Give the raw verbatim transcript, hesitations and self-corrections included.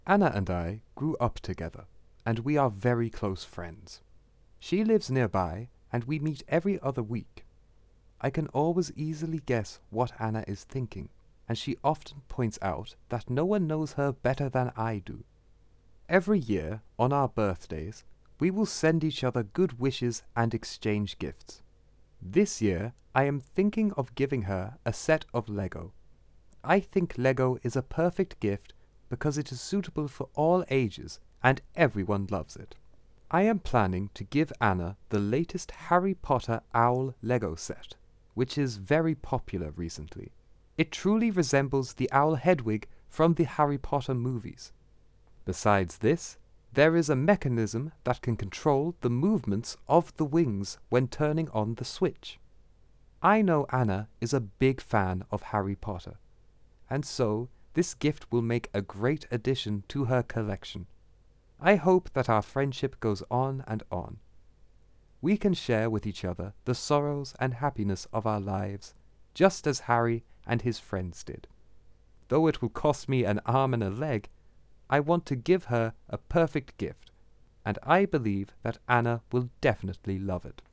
Anna and I grew up together, and we are very close friends. She lives nearby, and we meet every other week. I can always easily guess what Anna is thinking, and she often points out that no one knows her better than I do. Every year, on our birthdays, we will send each other good wishes and exchange gifts. This year, I am thinking of giving her a set of Lego. I think Lego is a perfect gift because it is suitable for all ages and everyone loves it. I am planning to give Anna the latest Harry Potter Owl Lego set, which is very popular recently. It truly resembles the owl Hedwig from the Harry Potter movies. Besides this, there is a mechanism that can control the movements of the wings when turning on the switch. I know Anna is a big fan of Harry Potter, and so this gift will make a great addition to her collection. I hope that our friendship goes on and on. We can share with each other the sorrows and happiness of our lives, just as Harry and his friends did. Though it will cost me an arm and a leg, I want to give her a perfect gift, and I believe that Anna will definitely love it.